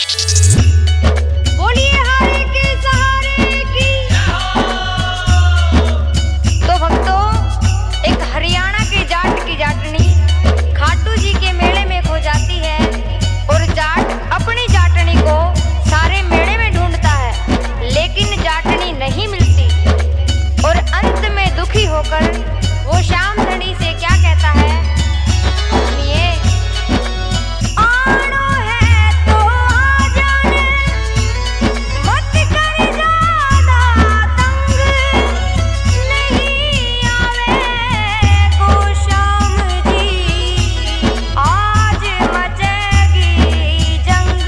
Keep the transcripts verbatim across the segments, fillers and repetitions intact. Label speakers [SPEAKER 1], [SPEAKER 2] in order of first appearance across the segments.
[SPEAKER 1] बोलिए हारे के सहारे की। तो भक्तों, एक हरियाणा के जाट की जाटनी खाटू जी के मेले में खो जाती है और जाट अपनी जाटनी को सारे मेले में ढूंढता है, लेकिन जाटनी नहीं मिलती और अंत में दुखी होकर वो श्याम धनी से क्या कहता है, सुनिए। आनो है तो आ जाने, मत कर ज्यादा तंग, नहीं आवे को श्याम जी, आज मचेगी जंग।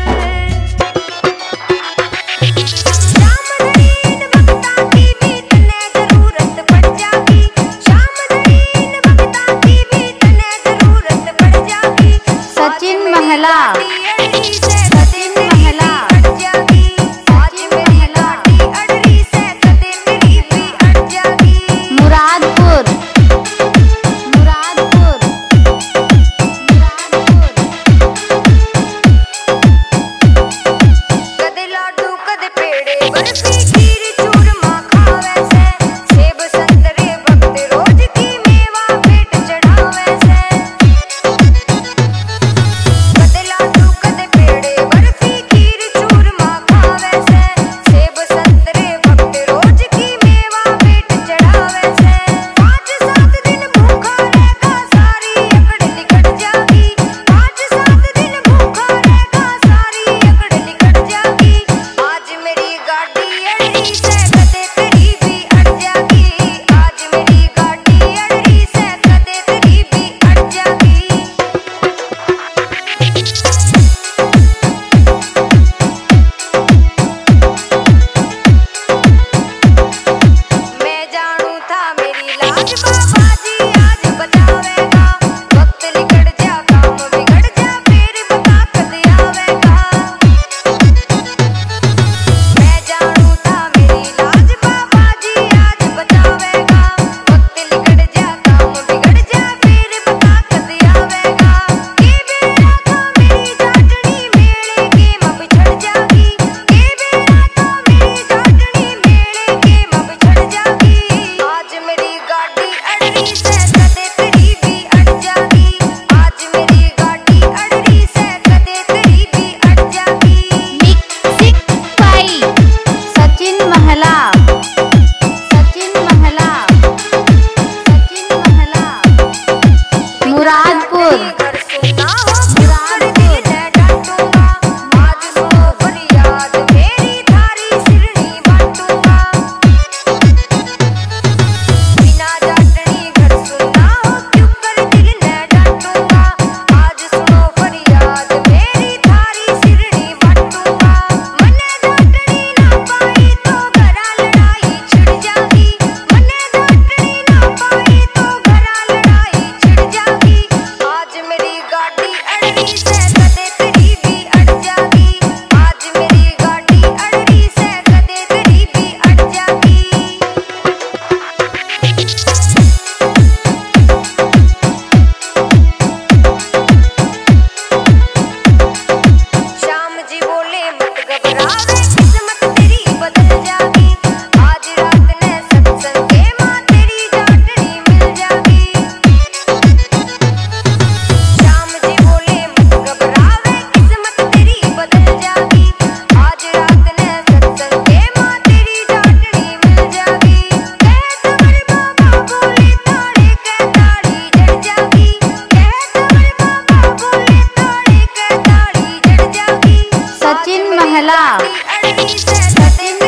[SPEAKER 1] श्याम धनी भक्ता की भी तने जरूरत पड़ जागी, श्याम धनी भक्ता की भी तने जरूरत पड़ जागी।
[SPEAKER 2] सचिन महला,
[SPEAKER 1] सचिन महला, आज मेरी लाठी अड़री से कदे तेरी भी अड़ जागी।
[SPEAKER 2] मुरादपुर, मुरादपुर, मुरादपुर।
[SPEAKER 1] कदे लाडू कदे पेड़े बर्फी खीर चूरमा खावे से, सेब संतरे भक्त रोज की मेवा पेट चढ़ावे से। कदे लाडू कदे पेड़े बर्फी खीर चूरमा खावे से, सेब संतरे भक्त रोज की मेवा पेट चढ़ावे से। पाँच सात दिन भूखा रहेगा सारी अकड़ निकट जागी, पाँच सात दिन भूखा रहेगा सारी अकड़ निकट जागी। आज मेरी गाड़ी अड़री से कदे तेरी भी अड़ जागी, आज मेरी गाड़ी अड़री से कदे तेरी भी अड़ जागी। मैं जानू था मेरी लाज बाबा जी आज बचावेगा, वक्त निकट जा काम बिगड़ जा फिर बता कद आवेगा। मैं जानू था मेरी लाज बाबा जी आज बचावेगा, वक्त निकट जा काम बिगड़ जा फिर बता कद आवेगा। के बेड़ा तो मेरी जाटनी मेले के मां बिछड़ जागी, के बेड़ा तो मेरी जाटनी मेले के मां बिछड़ जागी। आज मेरी गाड़ी अड़री से कदे तेरी भी अड़ जागी, आज मेरी गाड़ी अड़री से कदे तेरी भी अड़ जागी।
[SPEAKER 2] मिक्सिक पाई, सचिन महला, सचिन महला, सचिन महला। मुरादपुर,
[SPEAKER 1] घर सुना हो मुराद दिल है डांटूंगा, आज सुनो फरियाद मेरी थारी सिरनी बांटूंगा। बिना जाटनी घर सुना हो क्यों कर दिल है डांटूंगा, आज सुनो फरियाद मेरी थारी सिरनी बांटूंगा। मने जाटनी ना पाई तो घरा लड़ाई छिड़ जागी, मने जाटनी ना पाई तो घरा लड़ाई छिड़ जागी। आज मेरी गाड़ी अड़री से कदे तेरी भी अड़ जागी, आज मेरी गाड़ी अड़री से कदे तेरी भी अड़ जागी। श्याम जी बोले मत घबरावे किस्मत तेरी बदल जागी, आज रात ने सत्संग के मां तेरी जाटनी मिल जागी। श्याम जी बोले मत घबरावे किस्मत तेरी बदल जागी, आज रात ने सत्संग के मां तेरी जाटनी मिल जागी। कह तवर बाबा बोले ताड़े के ताड़ी जड़ जागी, कह तवर बाबा बोले ताड़े के ताड़ी जड़ जागी।
[SPEAKER 2] सचिन महला,
[SPEAKER 1] अड़री से सचिन